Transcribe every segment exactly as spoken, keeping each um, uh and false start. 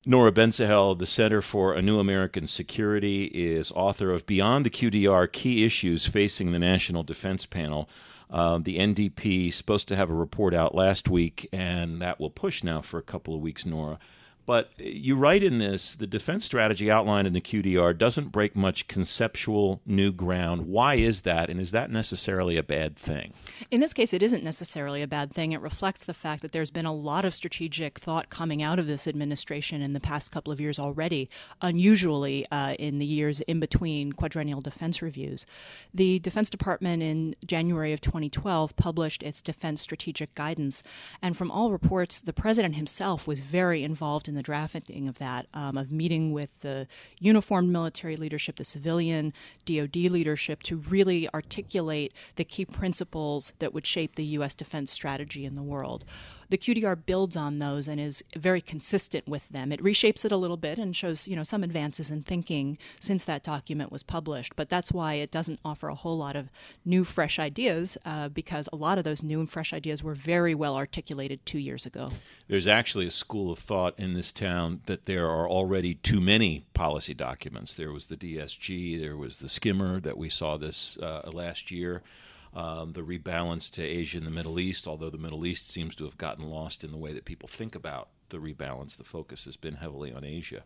Nora Bensahel, the Center for a New American Security, is author of Beyond the Q D R, Key Issues Facing the National Defense Panel. Uh, the N D P is supposed to have a report out last week, and that will push now for a couple of weeks, Nora. But you write in this, the defense strategy outlined in the Q D R doesn't break much conceptual new ground. Why is that, and is that necessarily a bad thing? In this case, it isn't necessarily a bad thing. It reflects the fact that there's been a lot of strategic thought coming out of this administration in the past couple of years already, unusually uh, in the years in between quadrennial defense reviews. The Defense Department in January of twenty twelve published its defense strategic guidance, and from all reports, the president himself was very involved in the drafting of that, um, of meeting with the uniformed military leadership, the civilian D O D leadership, to really articulate the key principles that would shape the U S defense strategy in the world. The Q D R builds on those and is very consistent with them. It reshapes it a little bit and shows, you know, some advances in thinking since that document was published. But that's why it doesn't offer a whole lot of new, fresh ideas, uh, because a lot of those new and fresh ideas were very well articulated two years ago. There's actually a school of thought in this town that there are already too many policy documents. There was the D S G, there was the skimmer that we saw this uh, last year. Um, the rebalance to Asia and the Middle East, although the Middle East seems to have gotten lost in the way that people think about the rebalance. The focus has been heavily on Asia.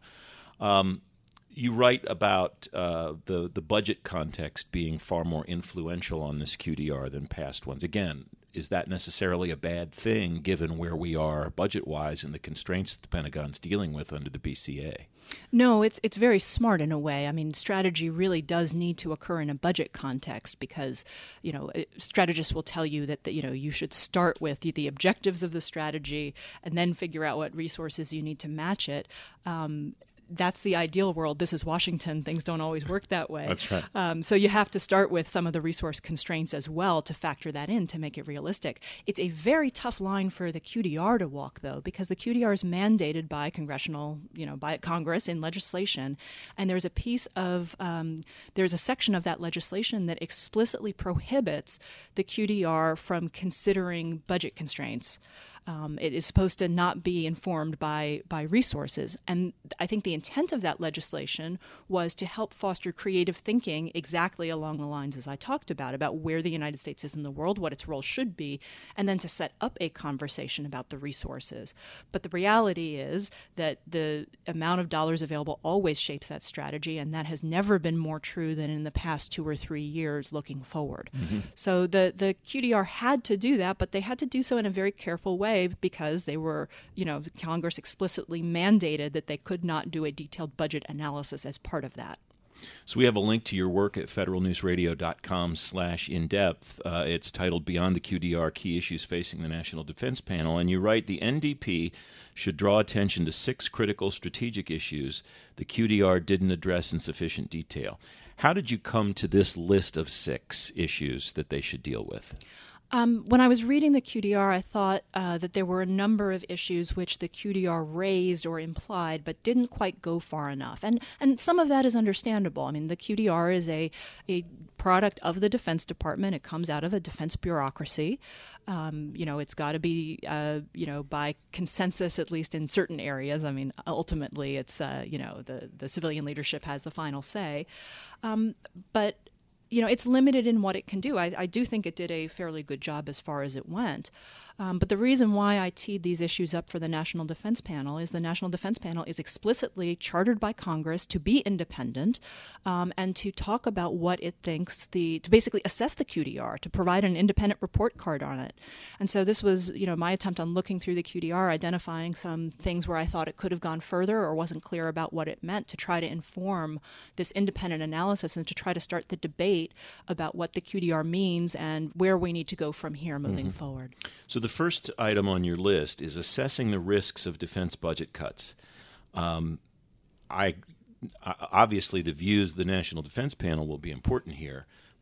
Um, you write about uh, the, the budget context being far more influential on this Q D R than past ones. Again, is that necessarily a bad thing given where we are budget-wise and the constraints that the Pentagon's dealing with under the B C A? No, it's it's very smart in a way. I mean, strategy really does need to occur in a budget context because, you know, strategists will tell you that, the, you know, you should start with the, the objectives of the strategy and then figure out what resources you need to match it. Um, That's the ideal world. This is Washington. Things don't always work that way. That's right. Um, so you have to start with some of the resource constraints as well to factor that in to make it realistic. It's a very tough line for the Q D R to walk, though, because the Q D R is mandated by congressional, you know, by Congress in legislation, and there's a piece of, um, there's a section of that legislation that explicitly prohibits the Q D R from considering budget constraints. Um, it is supposed to not be informed by by resources. And I think the intent of that legislation was to help foster creative thinking exactly along the lines as I talked about, about where the United States is in the world, what its role should be, and then to set up a conversation about the resources. But the reality is that the amount of dollars available always shapes that strategy, and that has never been more true than in the past two or three years looking forward. Mm-hmm. So the, the Q D R had to do that, but they had to do so in a very careful way, because they were, you know, Congress explicitly mandated that they could not do a detailed budget analysis as part of that. So we have a link to your work at federalnewsradio.com slash in-depth. Uh, it's titled Beyond the Q D R, Key Issues Facing the National Defense Panel. And you write, the N D P should draw attention to six critical strategic issues the Q D R didn't address in sufficient detail. How did you come to this list of six issues that they should deal with? Um, when I was reading the Q D R, I thought uh, that there were a number of issues which the Q D R raised or implied but didn't quite go far enough. And and some of that is understandable. I mean, the Q D R is a, a product of the Defense Department. It comes out of a defense bureaucracy. Um, you know, it's got to be, uh, you know, by consensus, at least in certain areas. I mean, ultimately, it's, uh, you know, the, the civilian leadership has the final say. Um, but You know, it's limited in what it can do. I, I do think it did a fairly good job as far as it went. Um, but the reason why I teed these issues up for the National Defense Panel is the National Defense Panel is explicitly chartered by Congress to be independent um, and to talk about what it thinks, the to basically assess the Q D R, to provide an independent report card on it. And so this was, you know, my attempt on looking through the Q D R, identifying some things where I thought it could have gone further or wasn't clear about what it meant, to try to inform this independent analysis and to try to start the debate about what the Q D R means and where we need to go from here moving mm-hmm. forward. So the first item on your list is assessing the risks of defense budget cuts. Um, I obviously the views of the National Defense Panel will be important here,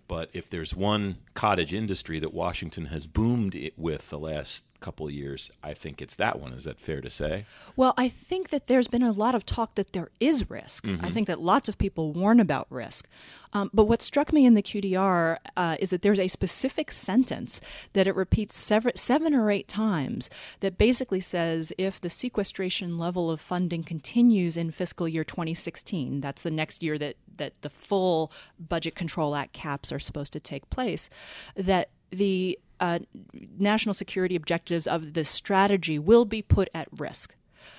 But if there's one cottage industry that Washington has boomed it with the last couple of years, I think it's that one. Is that fair to say? Well, I think that there's been a lot of talk that there is risk. Mm-hmm. I think that lots of people warn about risk. Um, but what struck me in the Q D R uh, is that there's a specific sentence that it repeats seven, seven or eight times that basically says if the sequestration level of funding continues in fiscal year twenty sixteen, that's the next year that, that the full Budget Control Act caps are supposed to take place, that the uh, national security objectives of this strategy will be put at risk.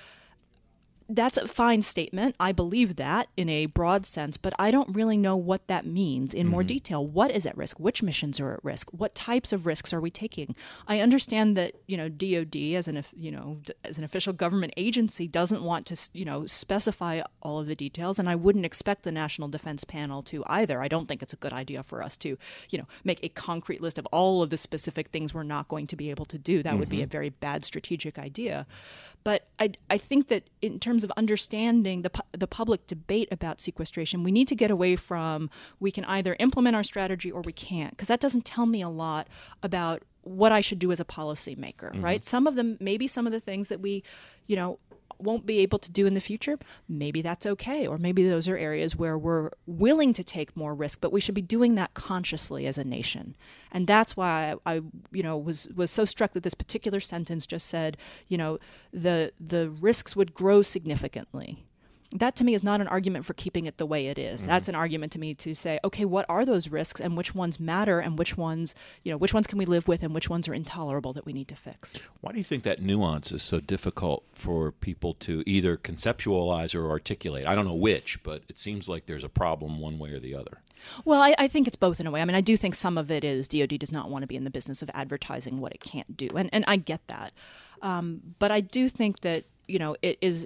That's a fine statement. I believe that in a broad sense, but I don't really know what that means in mm-hmm. more detail. What is at risk? Which missions are at risk? What types of risks are we taking? I understand that, you know, D O D as an, you know, as an official government agency doesn't want to, you know, specify all of the details, and I wouldn't expect the National Defense Panel to either. I don't think it's a good idea for us to, you know, make a concrete list of all of the specific things we're not going to be able to do. That mm-hmm. would be a very bad strategic idea. But I, I think that in terms of understanding the pu- the public debate about sequestration, we need to get away from we can either implement our strategy or we can't, because that doesn't tell me a lot about what I should do as a policymaker, mm-hmm. right? Some of them, maybe some of the things that we, you know, won't be able to do in the future, maybe that's okay. Or maybe those are areas where we're willing to take more risk, but we should be doing that consciously as a nation. And that's why I, I you know, was, was so struck that this particular sentence just said, you know, the the risks would grow significantly. That to me is not an argument for keeping it the way it is. Mm-hmm. That's an argument to me to say, okay, what are those risks and which ones matter and which ones, you know, which ones can we live with and which ones are intolerable that we need to fix. Why do you think that nuance is so difficult for people to either conceptualize or articulate? I don't know which, but it seems like there's a problem one way or the other. Well, I, I think it's both in a way. I mean, I do think some of it is D O D does not want to be in the business of advertising what it can't do, and, and I get that. Um, but I do think that, you know, it is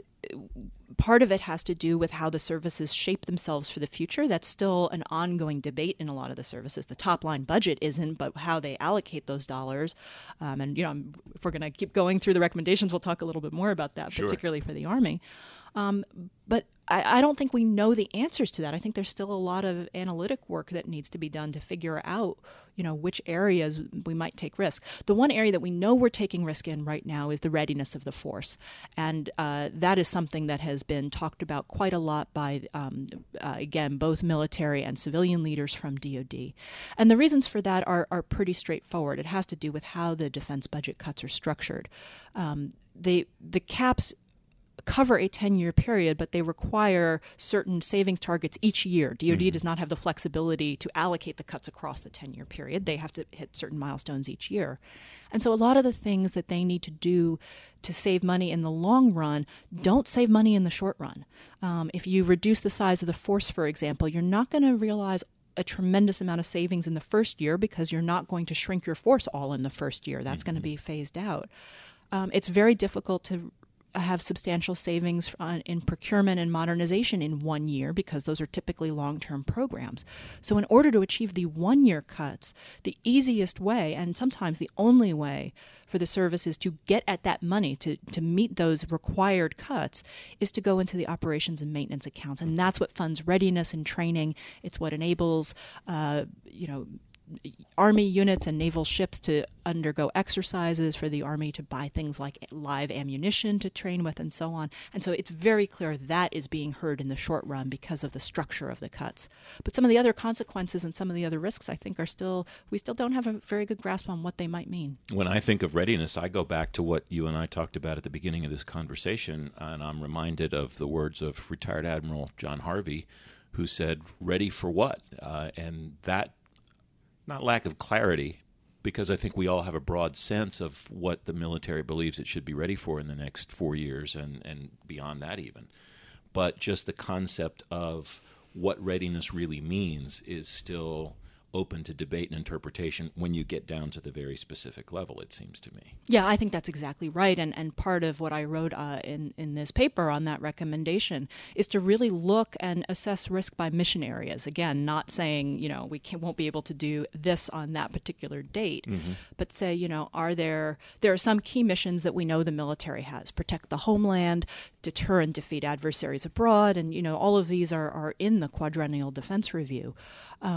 part of it has to do with how the services shape themselves for the future. That's still an ongoing debate in a lot of the services. The top line budget isn't, but how they allocate those dollars. Um, and, you know, if we're going to keep going through the recommendations, we'll talk a little bit more about that, sure. particularly for the Army. Um, but I, I don't think we know the answers to that. I think there's still a lot of analytic work that needs to be done to figure out, you know, which areas we might take risk. The one area that we know we're taking risk in right now is the readiness of the force. And uh, that is something that has been talked about quite a lot by, um, uh, again, both military and civilian leaders from D O D. And the reasons for that are, are pretty straightforward. It has to do with how the defense budget cuts are structured. Um, they, the caps cover a ten-year period, but they require certain savings targets each year. D O D mm-hmm. does not have the flexibility to allocate the cuts across the ten-year period. They have to hit certain milestones each year. And so a lot of the things that they need to do to save money in the long run don't save money in the short run. Um, if you reduce the size of the force, for example, you're not going to realize a tremendous amount of savings in the first year because you're not going to shrink your force all in the first year. That's mm-hmm. going to be phased out. Um, it's very difficult to have substantial savings in procurement and modernization in one year because those are typically long-term programs. So in order to achieve the one-year cuts, the easiest way, and sometimes the only way for the services to get at that money, to, to meet those required cuts, is to go into the operations and maintenance accounts. And that's what funds readiness and training. It's what enables, uh, you know, Army units and naval ships to undergo exercises, for the Army to buy things like live ammunition to train with and so on. And so it's very clear that is being heard in the short run because of the structure of the cuts. But some of the other consequences and some of the other risks, I think, are still, we still don't have a very good grasp on what they might mean. When I think of readiness, I go back to what you and I talked about at the beginning of this conversation, and I'm reminded of the words of retired Admiral John Harvey, who said, "Ready for what?" Uh, and that Not lack of clarity, because I think we all have a broad sense of what the military believes it should be ready for in the next four years and, and beyond that even. But just the concept of what readiness really means is still open to debate and interpretation when you get down to the very specific level, it seems to me. Yeah, I think that's exactly right. And and part of what I wrote uh, in, in this paper on that recommendation is to really look and assess risk by mission areas. Again, not saying, you know, we can't, won't be able to do this on that particular date, mm-hmm. but say, you know, are there, there are some key missions that we know the military has: protect the homeland, deter and defeat adversaries abroad, and, you know, all of these are, are in the Quadrennial Defense Review. Um,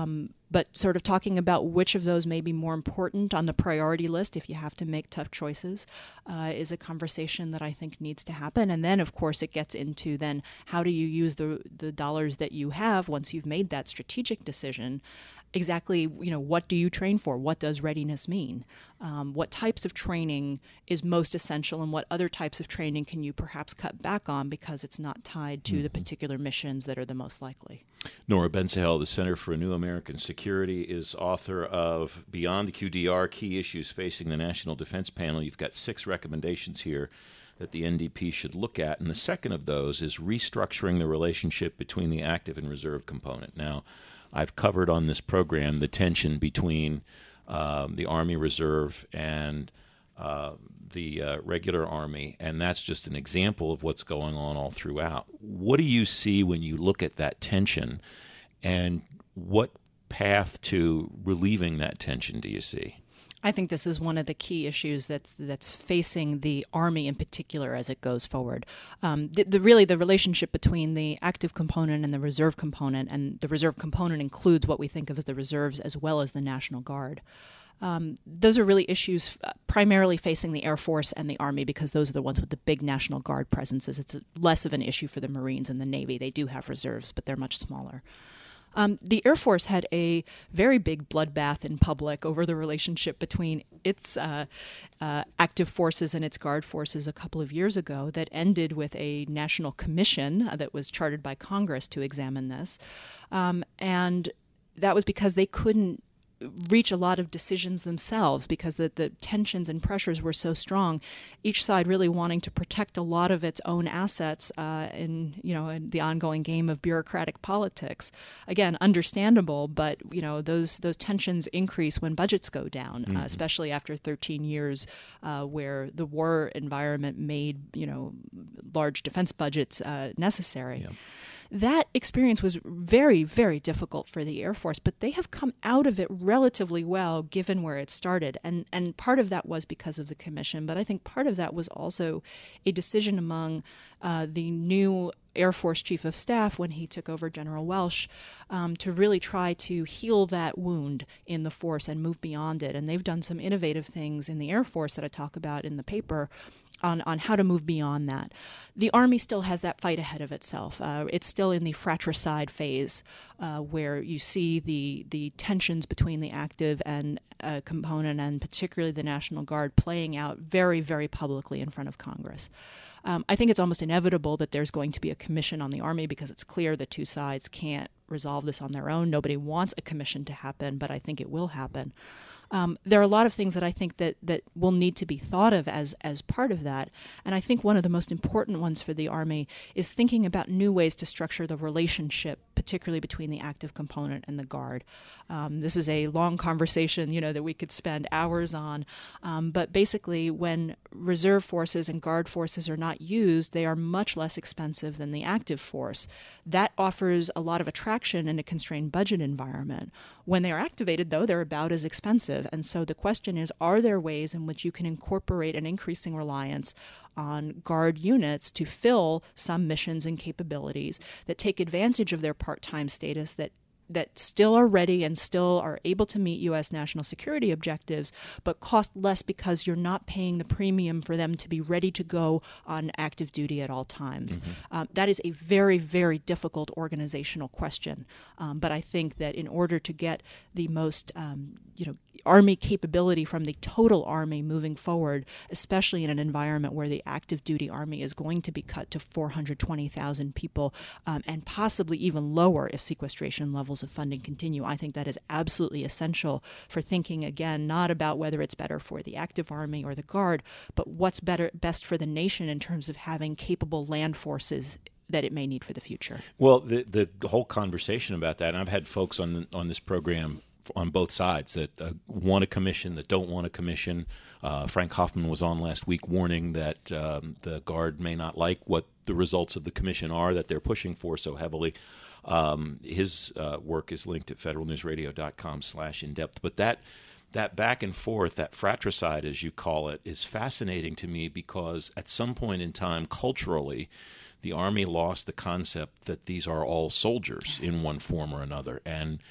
but sort of talking about which of those may be more important on the priority list if you have to make tough choices uh, is a conversation that I think needs to happen. And then, of course, it gets into then how do you use the the dollars that you have once you've made that strategic decision. Exactly, you know, what do you train for? What does readiness mean? Um, what types of training is most essential, and what other types of training can you perhaps cut back on because it's not tied to mm-hmm. the particular missions that are the most likely? Nora Bensahel, the Center for a New American Security, is author of Beyond the Q D R, Key Issues Facing the National Defense Panel. You've got six recommendations here that the N D P should look at, and the second of those is restructuring the relationship between the active and reserve component. Now, I've covered on this program the tension between um, the Army Reserve and uh, the uh, regular Army, and that's just an example of what's going on all throughout. What do you see when you look at that tension, and what path to relieving that tension do you see? I think this is one of the key issues that's that's facing the Army in particular as it goes forward. Um, the, the really the relationship between the active component and the reserve component, and the reserve component includes what we think of as the reserves as well as the National Guard. Um, those are really issues uh, primarily facing the Air Force and the Army, because those are the ones with the big National Guard presences. It's less of an issue for the Marines and the Navy. They do have reserves, but they're much smaller. Um, the Air Force had a very big bloodbath in public over the relationship between its uh, uh, active forces and its guard forces a couple of years ago that ended with a national commission uh, that was chartered by Congress to examine this. Um, and that was because they couldn't reach a lot of decisions themselves because the, the tensions and pressures were so strong, each side really wanting to protect a lot of its own assets uh, in, you know, in the ongoing game of bureaucratic politics. Again, understandable, but, you know, those those tensions increase when budgets go down, mm-hmm. uh, especially after thirteen years uh, where the war environment made, you know, large defense budgets uh, necessary. Yeah. That experience was very, very difficult for the Air Force, but they have come out of it relatively well given where it started. And and part of that was because of the commission, but I think part of that was also a decision among uh, the new Air Force Chief of Staff when he took over, General Welsh, um, to really try to heal that wound in the force and move beyond it. And they've done some innovative things in the Air Force that I talk about in the paper on, on how to move beyond that. The Army still has that fight ahead of itself. Uh, it's still in the fratricide phase uh, where you see the, the tensions between the active and uh, component, and particularly the National Guard, playing out very, very publicly in front of Congress. Um, I think it's almost inevitable that there's going to be a commission on the Army because it's clear the two sides can't resolve this on their own. Nobody wants a commission to happen, but I think it will happen. Um, there are a lot of things that I think that, that will need to be thought of as as part of that. And I think one of the most important ones for the Army is thinking about new ways to structure the relationship, particularly between the active component and the Guard. Um, this is a long conversation, you know, that we could spend hours on. Um, but basically, when reserve forces and Guard forces are not used, they are much less expensive than the active force. That offers a lot of attraction in a constrained budget environment. When they are activated, though, they're about as expensive. And so the question is, are there ways in which you can incorporate an increasing reliance on Guard units to fill some missions and capabilities that take advantage of their part-time status, that that still are ready and still are able to meet U S national security objectives, but cost less because you're not paying the premium for them to be ready to go on active duty at all times. Mm-hmm. Um, that is a very, very difficult organizational question. Um, but I think that in order to get the most, um, you know, Army capability from the total Army moving forward, especially in an environment where the active duty Army is going to be cut to four hundred twenty thousand people um, and possibly even lower if sequestration levels of funding continue. I think that is absolutely essential for thinking, again, not about whether it's better for the active Army or the Guard, but what's better, best for the nation in terms of having capable land forces that it may need for the future. Well, the the whole conversation about that, and I've had folks on on this program on both sides that uh, want a commission, that don't want a commission. Uh, Frank Hoffman was on last week warning that um, the Guard may not like what the results of the commission are that they're pushing for so heavily. Um, his uh, work is linked at federalnewsradio.com slash in-depth. But that that back and forth, that fratricide, as you call it, is fascinating to me because at some point in time, culturally, the Army lost the concept that these are all soldiers in one form or another. And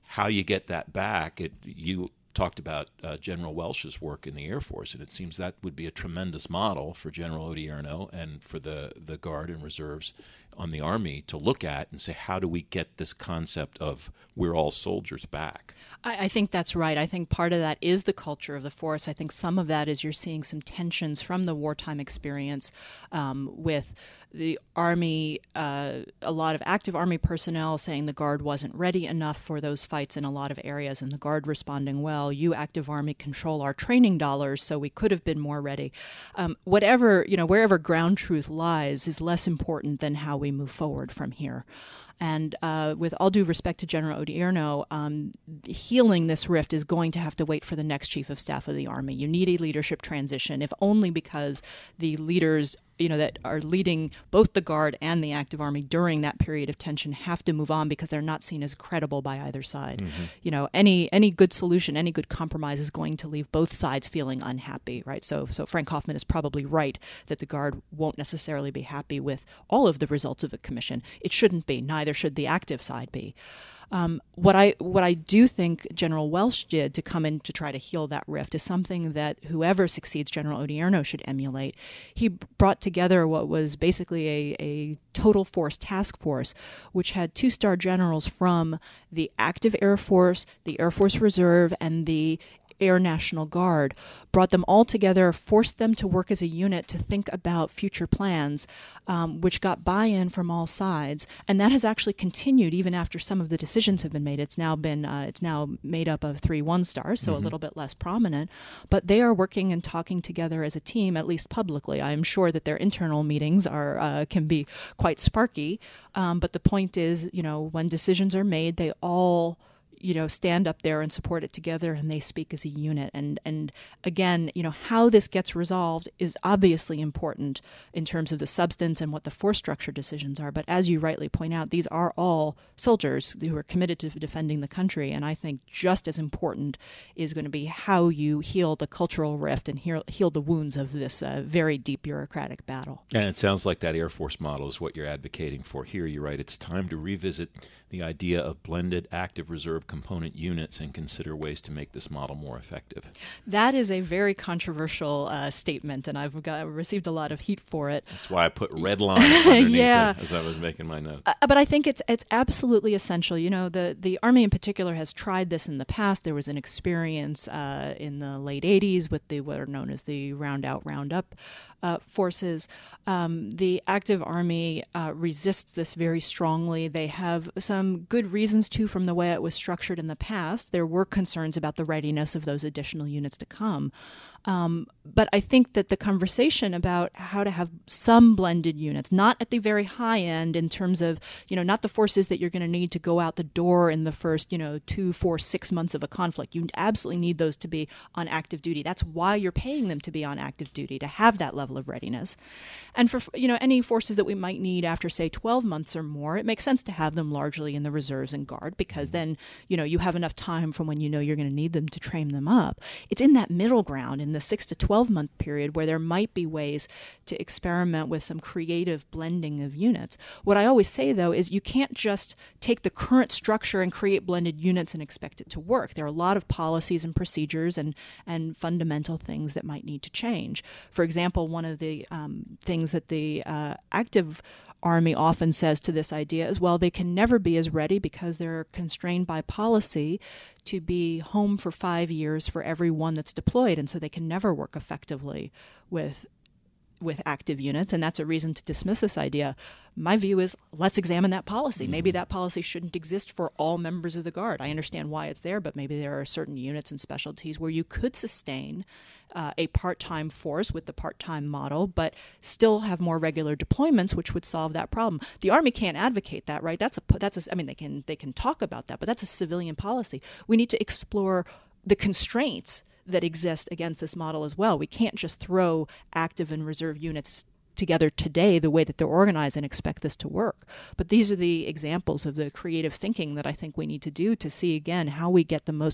how you get that back, it, you talked about uh, General Welsh's work in the Air Force, and it seems that would be a tremendous model for General Odierno and for the, the Guard and Reserves on the Army to look at and say, how do we get this concept of we're all soldiers back? I, I think that's right. I think part of that is the culture of the force. I think some of that is you're seeing some tensions from the wartime experience um, with the Army, uh, a lot of active Army personnel saying the Guard wasn't ready enough for those fights in a lot of areas, and the Guard responding, well, you active Army control our training dollars, so we could have been more ready. Um, whatever, you know, wherever ground truth lies is less important than how we move forward from here. And uh, with all due respect to General Odierno, um, healing this rift is going to have to wait for the next Chief of Staff of the Army. You need a leadership transition, if only because the leaders, you know, that are leading both the Guard and the active Army during that period of tension have to move on because they're not seen as credible by either side. Mm-hmm. You know, any any good solution, any good compromise is going to leave both sides feeling unhappy, right? So, so Frank Hoffman is probably right that the Guard won't necessarily be happy with all of the results of the commission. It shouldn't be. Neither should the active side be. Um, what I what I do think General Welsh did to come in to try to heal that rift is something that whoever succeeds General Odierno should emulate. He brought together what was basically a, a total force task force, which had two-star generals from the active Air Force, the Air Force Reserve, and the Air National Guard, brought them all together, forced them to work as a unit to think about future plans, um, which got buy-in from all sides, and that has actually continued even after some of the decisions have been made. It's now been uh, it's now made up of three one-stars, so mm-hmm. a little bit less prominent, but they are working and talking together as a team, at least publicly. I am sure that their internal meetings are uh, can be quite sparky, um, but the point is, you know, when decisions are made, they all you know, stand up there and support it together, and they speak as a unit. And and again, you know, how this gets resolved is obviously important in terms of the substance and what the force structure decisions are. But as you rightly point out, these are all soldiers who are committed to defending the country. And I think just as important is going to be how you heal the cultural rift and heal, heal the wounds of this uh, very deep bureaucratic battle. And it sounds like that Air Force model is what you're advocating for here. You're right. It's time to revisit the idea of blended active reserve component units and consider ways to make this model more effective. That is a very controversial uh, statement, and I've got, received a lot of heat for it. That's why I put red lines underneath yeah. it as I was making my notes. Uh, but I think it's it's absolutely essential. You know, the, the Army in particular has tried this in the past. There was an experience uh, in the late eighties with the what are known as the Round Out, Round Up uh, forces. Um, the active Army uh, resists this very strongly. They have some good reasons to from the way it was structured in the past. There were concerns about the readiness of those additional units to come. Um, but I think that the conversation about how to have some blended units, not at the very high end in terms of, you know, not the forces that you're going to need to go out the door in the first, you know, two, four, six months of a conflict. You absolutely need those to be on active duty. That's why you're paying them to be on active duty, to have that level of readiness. And for, you know, any forces that we might need after, say, twelve months or more, it makes sense to have them largely in the reserves and Guard, because then, you know, you have enough time from when you know you're going to need them to train them up. It's in that middle ground, in the six to twelve month period, where there might be ways to experiment with some creative blending of units. What I always say, though, is you can't just take the current structure and create blended units and expect it to work. There are a lot of policies and procedures and, and fundamental things that might need to change. For example, one of the um, things that the uh, active Army often says to this idea is, well, they can never be as ready because they're constrained by policy to be home for five years for every one that's deployed, and so they can never work effectively with with active units, and that's a reason to dismiss this idea. My view is, let's examine that policy. Mm-hmm. Maybe that policy shouldn't exist for all members of the Guard. I understand why it's there, but maybe there are certain units and specialties where you could sustain uh, a part-time force with the part-time model, but still have more regular deployments, which would solve that problem. The Army can't advocate that, right? That's a that's a, I mean, they can they can talk about that, but that's a civilian policy. We need to explore the constraints that exist against this model as well. We can't just throw active and reserve units together today the way that they're organized and expect this to work. But these are the examples of the creative thinking that I think we need to do to see, again, how we get the most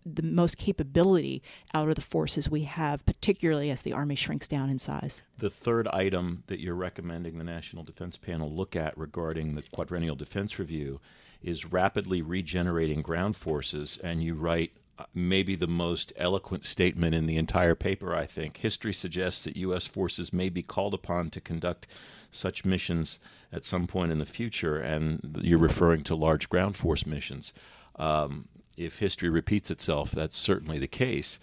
the most capability out of the forces we have, particularly as the Army shrinks down in size. The third item that you're recommending the National Defense Panel look at regarding the Quadrennial Defense Review is rapidly regenerating ground forces, and you write uh, maybe the most eloquent statement in the entire paper, I think. History suggests that U S forces may be called upon to conduct such missions at some point in the future, and you're referring to large ground force missions. Um, if history repeats itself, that's certainly the case.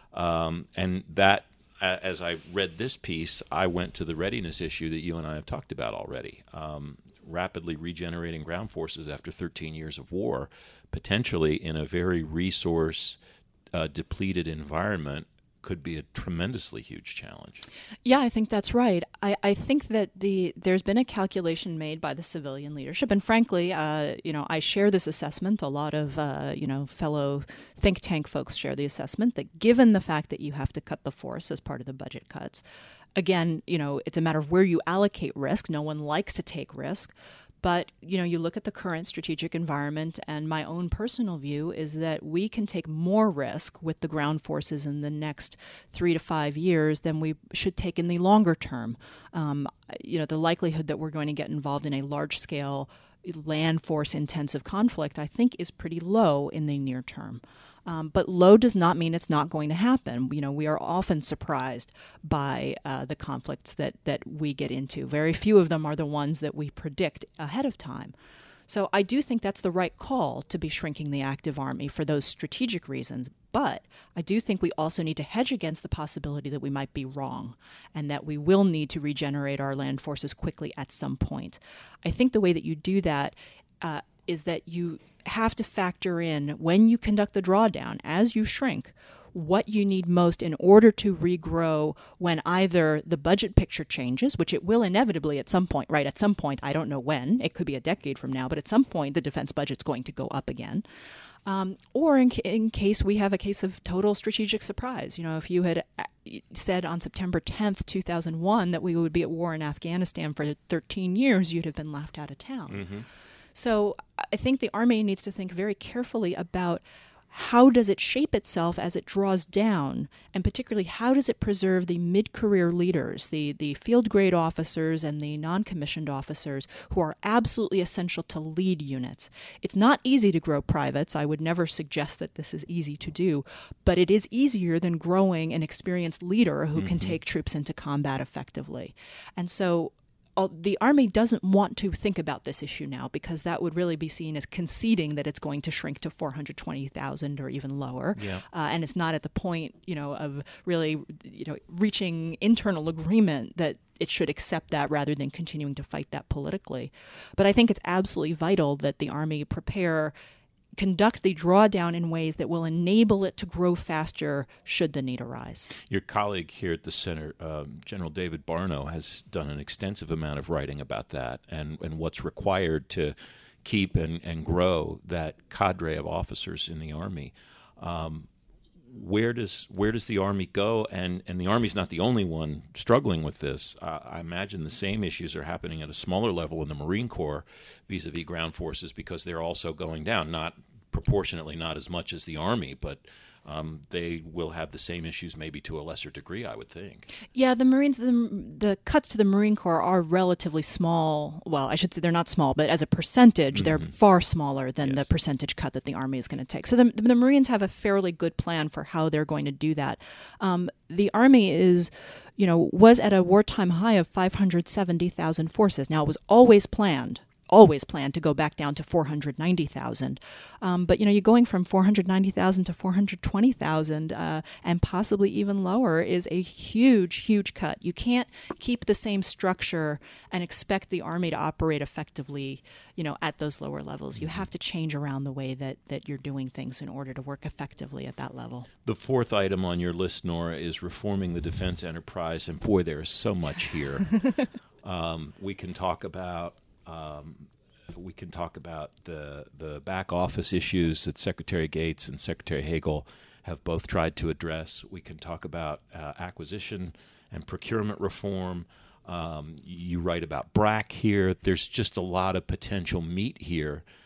Um, and that, as I read this piece, I went to the readiness issue that you and I have talked about already. Um, rapidly regenerating ground forces after thirteen years of war, potentially in a very resource uh, depleted environment, could be a tremendously huge challenge. Yeah, I think that's right. I, I think that the there's been a calculation made by the civilian leadership, and frankly, uh, you know, I share this assessment. A lot of uh, you know fellow think tank folks share the assessment that given the fact that you have to cut the force as part of the budget cuts, again, you know, it's a matter of where you allocate risk. No one likes to take risk. But, you know, you look at the current strategic environment, and my own personal view is that we can take more risk with the ground forces in the next three to five years than we should take in the longer term. Um, you know, the likelihood that we're going to get involved in a large-scale land force-intensive conflict, I think, is pretty low in the near term. Um, but low does not mean it's not going to happen. You know, we are often surprised by uh, the conflicts that, that we get into. Very few of them are the ones that we predict ahead of time. So I do think that's the right call to be shrinking the active Army for those strategic reasons. But I do think we also need to hedge against the possibility that we might be wrong and that we will need to regenerate our land forces quickly at some point. I think the way that you do that uh, is that you have to factor in, when you conduct the drawdown, as you shrink, what you need most in order to regrow when either the budget picture changes, which it will inevitably at some point, right? At some point, I don't know when, it could be a decade from now, but at some point the defense budget's going to go up again. Um, or in, in case we have a case of total strategic surprise. You know, if you had said on September tenth, two thousand one that we would be at war in Afghanistan for thirteen years, you'd have been laughed out of town. Mm-hmm. So I think the Army needs to think very carefully about how does it shape itself as it draws down, and particularly how does it preserve the mid-career leaders, the, the field-grade officers and the non-commissioned officers who are absolutely essential to lead units. It's not easy to grow privates. I would never suggest that this is easy to do, but it is easier than growing an experienced leader who mm-hmm. can take troops into combat effectively. And so the Army doesn't want to think about this issue now, because that would really be seen as conceding that it's going to shrink to four hundred twenty thousand or even lower. Yeah. Uh, and it's not at the point, you know, of really, you know, reaching internal agreement that it should accept that rather than continuing to fight that politically. But I think it's absolutely vital that the Army prepare conduct the drawdown in ways that will enable it to grow faster should the need arise. Your colleague here at the Center, um, General David Barno, has done an extensive amount of writing about that and, and what's required to keep and, and grow that cadre of officers in the Army. Um, where does where does the Army go? And, and the Army's not the only one struggling with this. Uh, I imagine the same issues are happening at a smaller level in the Marine Corps vis-a-vis ground forces, because they're also going down, not proportionately not as much as the Army, but um, they will have the same issues, maybe to a lesser degree, I would think. Yeah, the Marines, the, the cuts to the Marine Corps are relatively small. Well, I should say they're not small, but as a percentage, mm-hmm. they're far smaller than yes. the percentage cut that the Army is going to take. So the, the Marines have a fairly good plan for how they're going to do that. Um, the Army is, you know, was at a wartime high of five hundred seventy thousand forces. Now, it was always planned. always planned to go back down to four hundred ninety thousand. Um, but, you know, you're going from four hundred ninety thousand to four hundred twenty thousand uh, and possibly even lower is a huge, huge cut. You can't keep the same structure and expect the Army to operate effectively, you know, at those lower levels. You have to change around the way that, that you're doing things in order to work effectively at that level. The fourth item on your list, Nora, is reforming the defense enterprise. And boy, there is so much here. um, we can talk about Um, we can talk about the the back office issues that Secretary Gates and Secretary Hagel have both tried to address. We can talk about uh, acquisition and procurement reform. Um, you write about B R A C here. There's just a lot of potential meat here,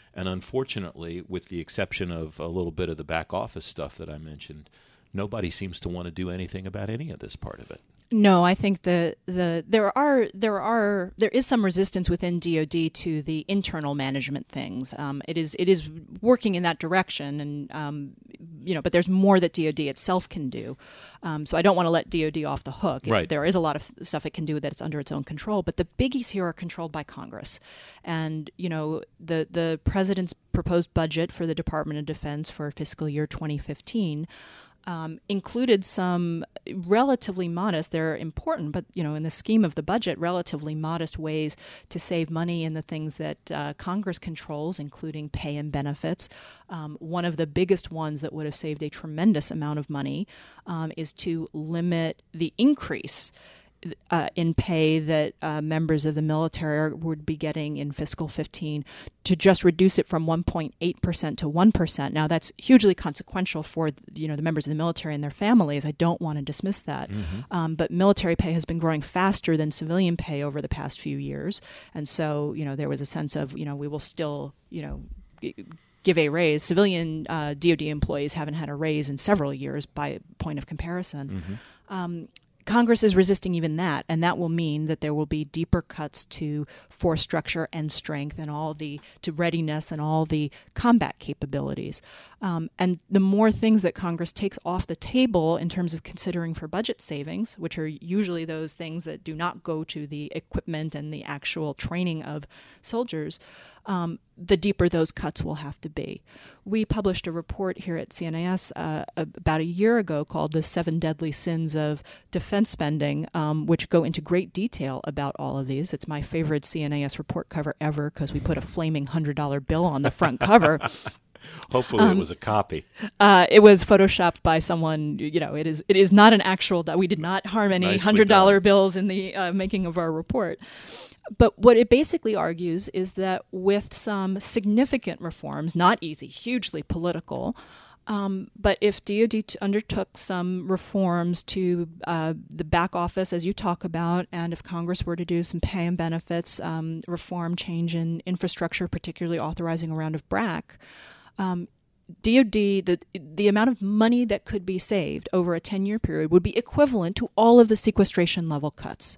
And unfortunately, with the exception of a little bit of the back office stuff that I mentioned, nobody seems to want to do anything about any of this part of it. No, I think the the there are there are there is some resistance within D O D to the internal management things. Um, it is it is working in that direction, and um, you know, but there's more that D O D itself can do. Um, so I don't want to let D O D off the hook. Right. It, there is a lot of stuff it can do that it's under its own control, but the biggies here are controlled by Congress, and you know the the president's proposed budget for the Department of Defense for fiscal year twenty fifteen. Um, included some relatively modest, they're important, but, you know, in the scheme of the budget, relatively modest ways to save money in the things that uh, Congress controls, including pay and benefits. Um, one of the biggest ones that would have saved a tremendous amount of money um, is to limit the increase Uh, in pay that uh, members of the military would be getting in fiscal fifteen, to just reduce it from one point eight percent to one percent. Now, that's hugely consequential for, you know, the members of the military and their families. I don't want to dismiss that. Mm-hmm. Um, but military pay has been growing faster than civilian pay over the past few years. And so, you know, there was a sense of, you know, we will still, you know, give a raise. Civilian uh, D O D employees haven't had a raise in several years by point of comparison. Mm-hmm. Um, Congress is resisting even that, and that will mean that there will be deeper cuts to force structure and strength and all the to readiness and all the combat capabilities. Um, and the more things that Congress takes off the table in terms of considering for budget savings, which are usually those things that do not go to the equipment and the actual training of soldiers, um, the deeper those cuts will have to be. We published a report here at C N A S uh, about a year ago called The Seven Deadly Sins of Defense Spending, um, which go into great detail about all of these. It's my favorite C N A S report cover ever because we put a flaming one hundred dollar bill on the front cover. Hopefully um, it was a copy. Uh, it was photoshopped by someone. You know, it is it is not an actual. We did not harm any one hundred dollar bills in the uh, making of our report. But what it basically argues is that with some significant reforms, not easy, hugely political, um, but if D O D t- undertook some reforms to uh, the back office, as you talk about, and if Congress were to do some pay and benefits um, reform, change in infrastructure, particularly authorizing a round of B R A C, um, D O D, the the amount of money that could be saved over a ten-year period would be equivalent to all of the sequestration level cuts.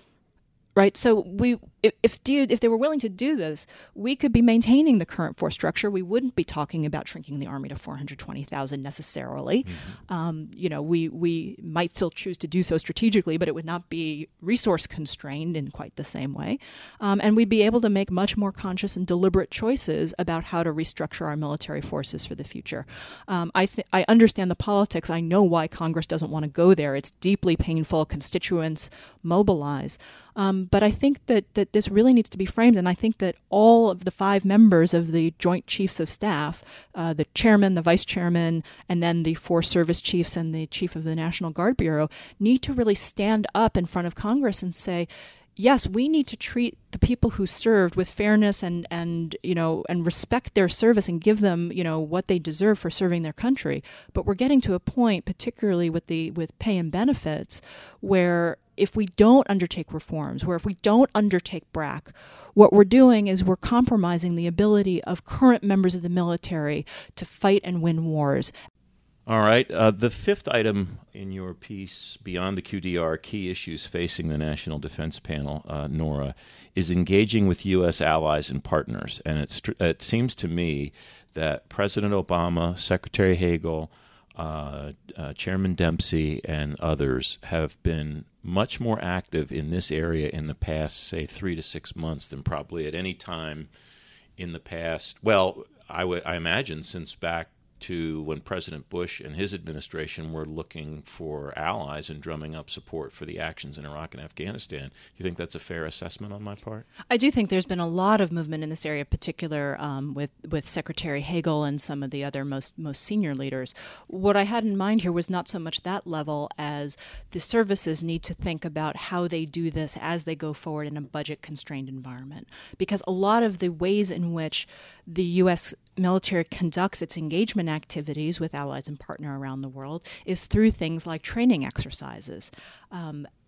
Right, so we, if if, D, if they were willing to do this, we could be maintaining the current force structure. We wouldn't be talking about shrinking the Army to four hundred twenty thousand necessarily. Mm-hmm. Um, you know, we we might still choose to do so strategically, but it would not be resource constrained in quite the same way. Um, and we'd be able to make much more conscious and deliberate choices about how to restructure our military forces for the future. Um, I th- I understand the politics. I know why Congress doesn't want to go there. It's deeply painful. Constituents mobilize. Um, but I think that, that this really needs to be framed, and I think that all of the five members of the Joint Chiefs of Staff, uh, the chairman, the vice chairman, and then the four service chiefs and the chief of the National Guard Bureau, need to really stand up in front of Congress and say, yes, we need to treat the people who served with fairness and, and you know and respect their service and give them you know what they deserve for serving their country. But we're getting to a point, particularly with the with pay and benefits, where if we don't undertake reforms, where if we don't undertake B R A C, what we're doing is we're compromising the ability of current members of the military to fight and win wars. All right. Uh, the fifth item in your piece, Beyond the Q D R, Key Issues Facing the National Defense Panel, uh, Nora, is engaging with U S allies and partners. And it's, it seems to me that President Obama, Secretary Hagel, uh, uh, Chairman Dempsey, and others have been much more active in this area in the past, say, three to six months than probably at any time in the past. Well, I, w- I imagine since back to when President Bush and his administration were looking for allies and drumming up support for the actions in Iraq and Afghanistan. You think that's a fair assessment on my part? I do think there's been a lot of movement in this area, particular um, with, with Secretary Hagel and some of the other most, most senior leaders. What I had in mind here was not so much that level as the services need to think about how they do this as they go forward in a budget-constrained environment. Because a lot of the ways in which the U S military conducts its engagement activities with allies and partners around the world is through things like training exercises. Um,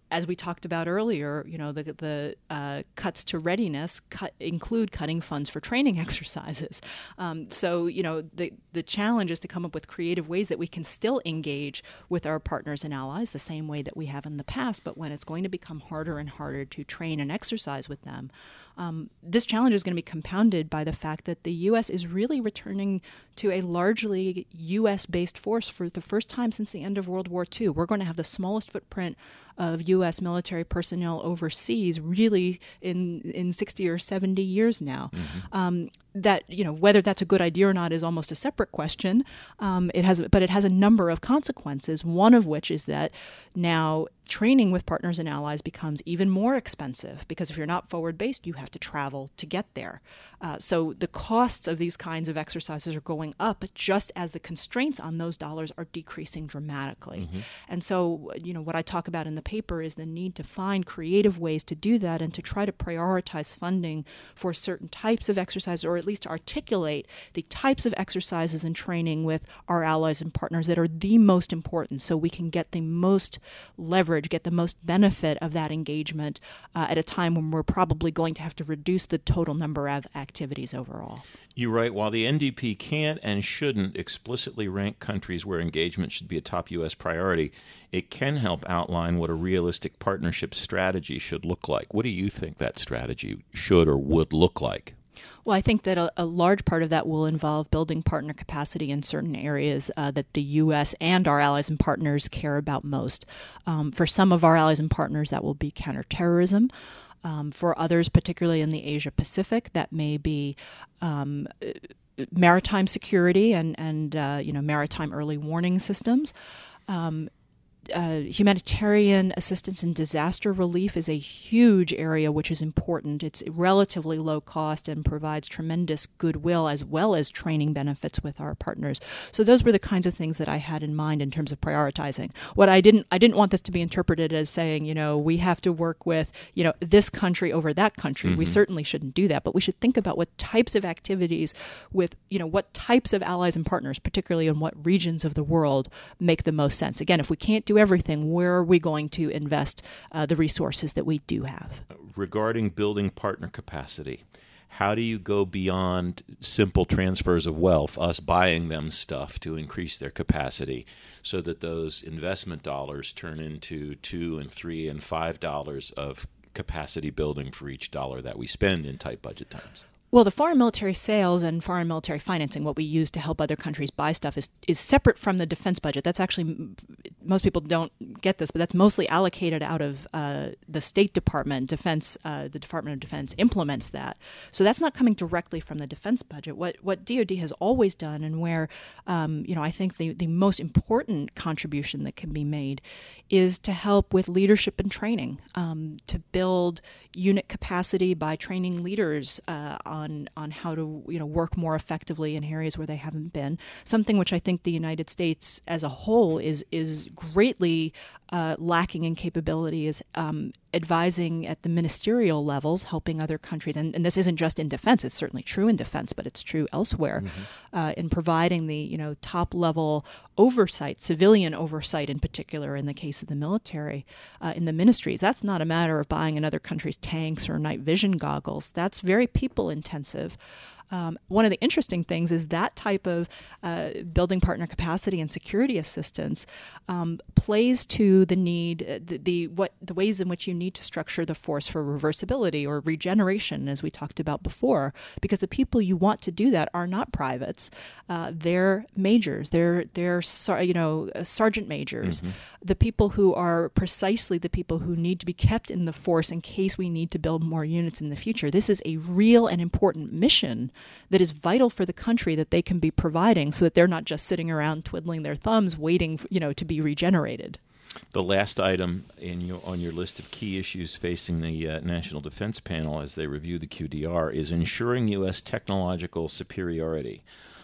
as we talked about earlier, you know, the the uh, cuts to readiness cut, include cutting funds for training exercises. Um, so, you know, the the challenge is to come up with creative ways that we can still engage with our partners and allies the same way that we have in the past. But when it's going to become harder and harder to train and exercise with them, um, this challenge is going to be compounded by the fact that the U S is really returning to a largely U S-based force for the first time since the end of World War Two. We're going to have the smallest footprint of U S military personnel overseas really in in sixty or seventy years now. Mm-hmm. Um, that, you know, whether that's a good idea or not is almost a separate question. Um, it has, but it has a number of consequences, one of which is that now training with partners and allies becomes even more expensive because if you're not forward-based, you have to travel to get there. Uh, so the costs of these kinds of exercises are going up just as the constraints on those dollars are decreasing dramatically. Mm-hmm. And so, you know, what I talk about in the paper is the need to find creative ways to do that and to try to prioritize funding for certain types of exercises, or at least to articulate the types of exercises and training with our allies and partners that are the most important so we can get the most leverage, get the most benefit of that engagement uh, at a time when we're probably going to have to reduce the total number of activities overall. You're right. While the N D P can't and shouldn't explicitly rank countries where engagement should be a top U S priority, it can help outline what a realistic partnership strategy should look like. What do you think that strategy should or would look like? Well, I think that a, a large part of that will involve building partner capacity in certain areas uh, that the U S and our allies and partners care about most. Um, for some of our allies and partners, that will be counterterrorism. Um, for others, particularly in the Asia-Pacific, that may be um, maritime security and, and uh, you know, maritime early warning systems. Um, Uh, humanitarian assistance and disaster relief is a huge area which is important. It's relatively low cost and provides tremendous goodwill as well as training benefits with our partners. So those were the kinds of things that I had in mind in terms of prioritizing. What I didn't, I didn't want this to be interpreted as saying, you know, we have to work with, you know, this country over that country. Mm-hmm. We certainly shouldn't do that, but we should think about what types of activities with, you know, what types of allies and partners, particularly in what regions of the world, make the most sense. Again, if we can't do everything, where are we going to invest uh, the resources that we do have? Regarding building partner capacity, how do you go beyond simple transfers of wealth, us buying them stuff to increase their capacity, so that those investment dollars turn into two and three and five dollars of capacity building for each dollar that we spend in tight budget times? Well, the foreign military sales and foreign military financing, what we use to help other countries buy stuff, is is separate from the defense budget. That's actually, most people don't get this, but that's mostly allocated out of uh, the State Department. Defense, uh, the Department of Defense implements that. So that's not coming directly from the defense budget. What what D O D has always done, and where um, you know I think the, the most important contribution that can be made, is to help with leadership and training, um, to build unit capacity by training leaders uh, on on how to you know work more effectively in areas where they haven't been. Something which I think the United States as a whole is is greatly uh, lacking in capability is um, advising at the ministerial levels, helping other countries. And, and this isn't just in defense; it's certainly true in defense, but it's true elsewhere. Mm-hmm. uh, in providing the you know top level oversight, civilian oversight in particular, in the case of the military, uh, in the ministries. That's not a matter of buying another country's tanks or night vision goggles. That's very people intensive. Um, one of the interesting things is that type of uh, building partner capacity and security assistance um, plays to the need, uh, the, the what the ways in which you need to structure the force for reversibility or regeneration, as we talked about before, because the people you want to do that are not privates, uh, they're majors, they're they're you know sergeant majors, mm-hmm. the people who are precisely the people who need to be kept in the force in case we need to build more units in the future. This is a real and important mission that is vital for the country that they can be providing, so that they're not just sitting around twiddling their thumbs waiting, you know, to be regenerated. The last item in your, on your list of key issues facing the uh, National Defense Panel as they review the Q D R is ensuring U S technological superiority.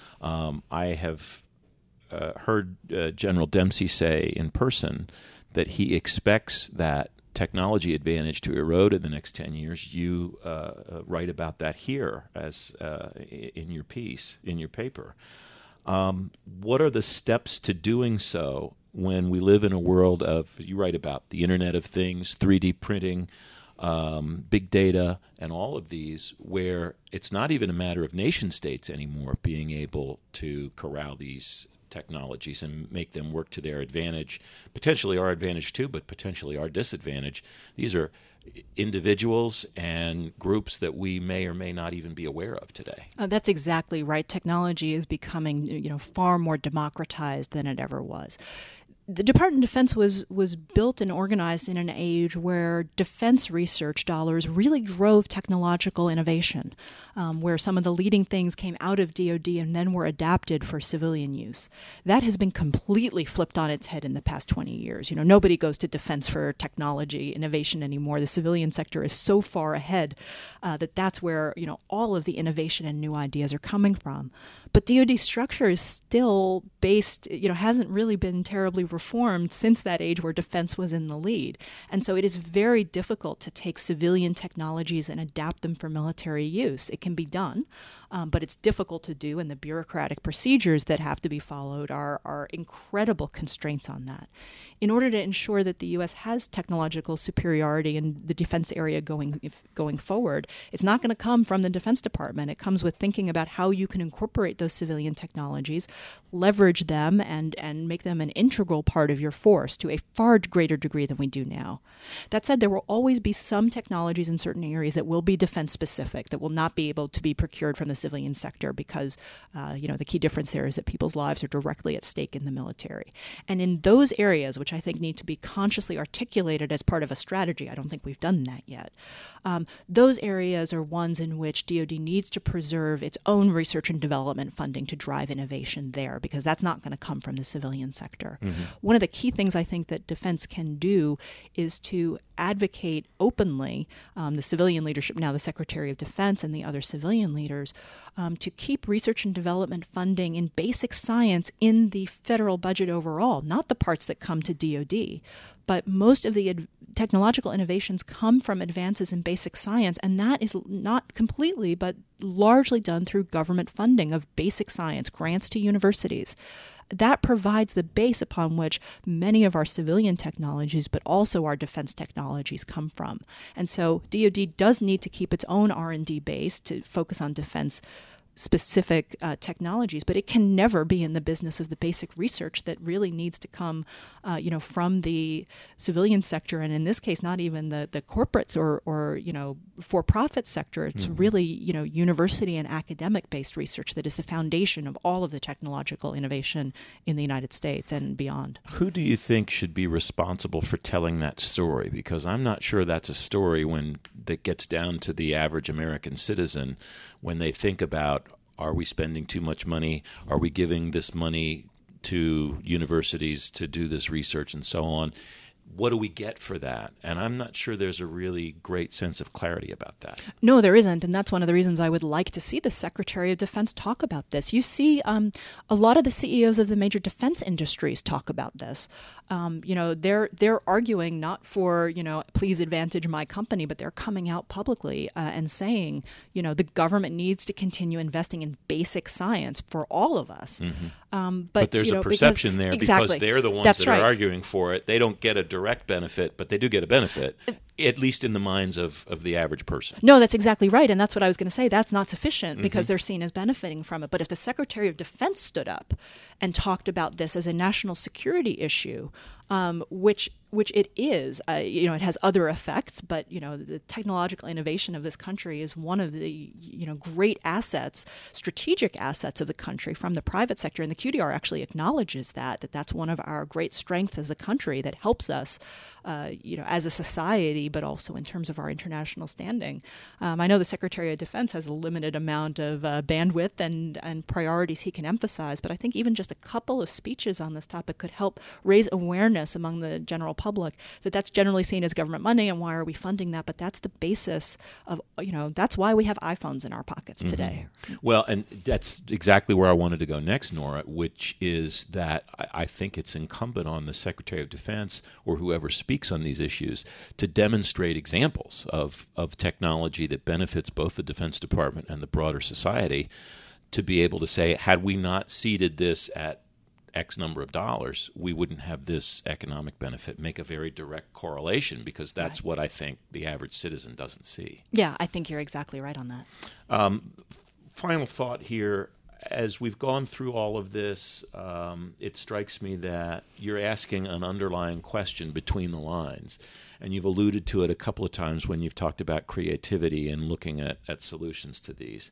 Um, I have uh, heard uh, General Dempsey say in person that he expects that technology advantage to erode in the next ten years. You uh, write about that here as uh, in your piece, in your paper. Um, what are the steps to doing so, when we live in a world of, you write about the Internet of Things, three D printing, um, big data, and all of these, where it's not even a matter of nation states anymore being able to corral these technologies and make them work to their advantage, potentially our advantage too, but potentially our disadvantage. These are individuals and groups that we may or may not even be aware of today. Uh, that's exactly right. Technology is becoming, you know, far more democratized than it ever was. The Department of Defense was was built and organized in an age where defense research dollars really drove technological innovation, um, where some of the leading things came out of D O D and then were adapted for civilian use. That has been completely flipped on its head in the past twenty years. You know, nobody goes to defense for technology innovation anymore. The civilian sector is so far ahead uh, that that's where, you know, all of the innovation and new ideas are coming from. But D O D structure is still based, you know, hasn't really been terribly reformed since that age where defense was in the lead. And so it is very difficult to take civilian technologies and adapt them for military use. It can be done, um, but it's difficult to do, and the bureaucratic procedures that have to be followed are, are incredible constraints on that. In order to ensure that the U S has technological superiority in the defense area going if, going forward, it's not going to come from the Defense Department. It comes with thinking about how you can incorporate those civilian technologies, leverage them, and, and make them an integral part of your force to a far greater degree than we do now. That said, there will always be some technologies in certain areas that will be defense-specific, that will not be able to be procured from the civilian sector because, uh, you know, the key difference there is that people's lives are directly at stake in the military. And in those areas, which I think need to be consciously articulated as part of a strategy, I don't think we've done that yet, um, those areas are ones in which D O D needs to preserve its own research and development funding to drive innovation there, because that's not going to come from the civilian sector. Mm-hmm. One of the key things I think that defense can do is to advocate openly, um, the civilian leadership, now the Secretary of Defense and the other civilian leaders, um, to keep research and development funding in basic science in the federal budget overall, not the parts that come to D O D. But most of the ad- technological innovations come from advances in basic science, and that is not completely, but largely done through government funding of basic science, grants to universities. That provides the base upon which many of our civilian technologies, but also our defense technologies, come from. And so D O D does need to keep its own R and D base to focus on defense specific uh, technologies, but it can never be in the business of the basic research that really needs to come, uh, you know, from the civilian sector, and in this case, not even the the corporates or or you know for-profit sector. It's mm-hmm. really you know university and academic-based research that is the foundation of all of the technological innovation in the United States and beyond. Who do you think should be responsible for telling that story? Because I'm not sure that's a story when that gets down to the average American citizen when they think about, are we spending too much money? Are we giving this money to universities to do this research and so on? What do we get for that? And I'm not sure there's a really great sense of clarity about that. No, there isn't. And that's one of the reasons I would like to see the Secretary of Defense talk about this. You see um, a lot of the C E Os of the major defense industries talk about this. Um, you know, they're they're arguing not for, you know, please advantage my company, but they're coming out publicly uh, and saying, you know, the government needs to continue investing in basic science for all of us. Mm-hmm. Um, but, but there's you know, a perception because, there exactly. because they're the ones That's that right. are arguing for it. They don't get a direct benefit, but they do get a benefit, at least in the minds of, of the average person. No, that's exactly right. And that's what I was going to say. That's not sufficient because mm-hmm. they're seen as benefiting from it. But if the Secretary of Defense stood up and talked about this as a national security issue, um, which which it is, uh, you know, it has other effects, but, you know, the technological innovation of this country is one of the, you know, great assets, strategic assets of the country from the private sector. And the Q D R actually acknowledges that, that that's one of our great strengths as a country that helps us, uh, you know, as a society, but also in terms of our international standing. Um, I know the Secretary of Defense has a limited amount of uh, bandwidth and, and priorities he can emphasize, but I think even just a couple of speeches on this topic could help raise awareness among the general public that that's generally seen as government money and why are we funding that, but that's the basis of, you know, that's why we have iPhones in our pockets mm-hmm. today. Well, and that's exactly where I wanted to go next, Nora, which is that I think it's incumbent on the Secretary of Defense or whoever speaks on these issues to demonstrate examples of, of technology that benefits both the Defense Department and the broader society, to be able to say, had we not seeded this at X number of dollars, we wouldn't have this economic benefit make a very direct correlation, because that's right. what I think the average citizen doesn't see. Yeah, I think you're exactly right on that. Um, final thought here. As we've gone through all of this, um, it strikes me that you're asking an underlying question between the lines. And you've alluded to it a couple of times when you've talked about creativity and looking at, at solutions to these.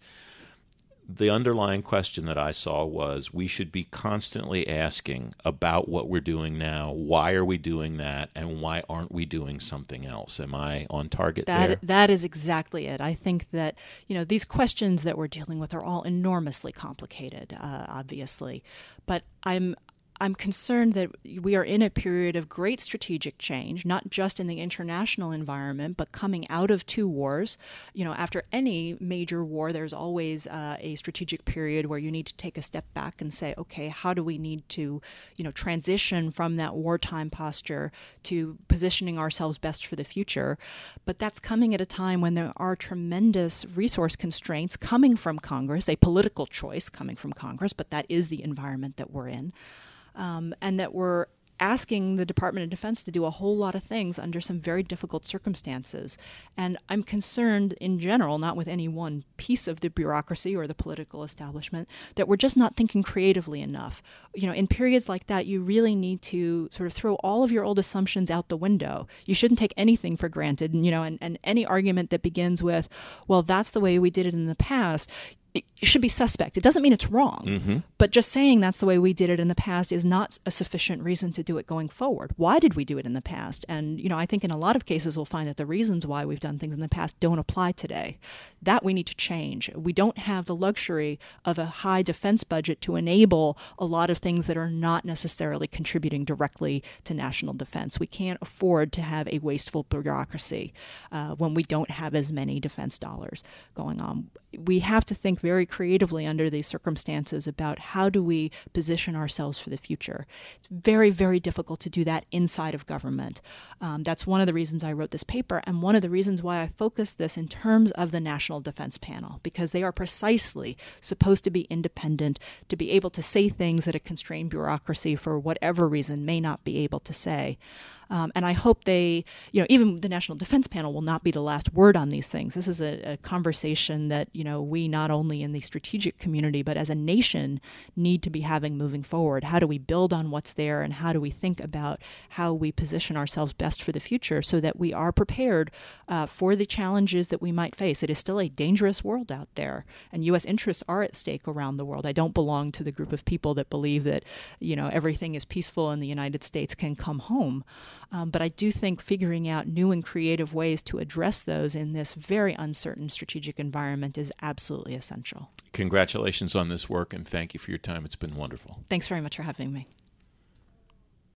The underlying question that I saw was, we should be constantly asking about what we're doing now. Why are we doing that? And why aren't we doing something else? Am I on target that, there? That is exactly it. I think that, you know, these questions that we're dealing with are all enormously complicated, uh, obviously. But I'm I'm concerned that we are in a period of great strategic change, not just in the international environment, but coming out of two wars. You know, after any major war, there's always uh, a strategic period where you need to take a step back and say, okay, how do we need to, you know, transition from that wartime posture to positioning ourselves best for the future? But that's coming at a time when there are tremendous resource constraints coming from Congress, a political choice coming from Congress, but that is the environment that we're in. Um, and that we're asking the Department of Defense to do a whole lot of things under some very difficult circumstances. And I'm concerned in general, not with any one piece of the bureaucracy or the political establishment, that we're just not thinking creatively enough. You know, in periods like that, you really need to sort of throw all of your old assumptions out the window. You shouldn't take anything for granted. And, you know, and, and any argument that begins with, well, that's the way we did it in the past, it should be suspect. It doesn't mean it's wrong, mm-hmm. but just saying that's the way we did it in the past is not a sufficient reason to do it going forward. Why did we do it in the past? And, you know, I think in a lot of cases we'll find that the reasons why we've done things in the past don't apply today. That we need to change. We don't have the luxury of a high defense budget to enable a lot of things that are not necessarily contributing directly to national defense. We can't afford to have a wasteful bureaucracy uh, when we don't have as many defense dollars going on. We have to think very creatively under these circumstances about how do we position ourselves for the future. It's very, very difficult to do that inside of government. Um, that's one of the reasons I wrote this paper, and one of the reasons why I focused this in terms of the National Defense Panel, because they are precisely supposed to be independent, to be able to say things that a constrained bureaucracy, for whatever reason, may not be able to say. Um, and I hope they, you know, even the National Defense Panel will not be the last word on these things. This is a, a conversation that, you know, we not only in the strategic community, but as a nation need to be having moving forward. How do we build on what's there, and how do we think about how we position ourselves best for the future so that we are prepared uh, for the challenges that we might face? It is still a dangerous world out there, and U S interests are at stake around the world. I don't belong to the group of people that believe that, you know, everything is peaceful and the United States can come home. Um, but I do think figuring out new and creative ways to address those in this very uncertain strategic environment is absolutely essential. Congratulations on this work, and thank you for your time. It's been wonderful. Thanks very much for having me.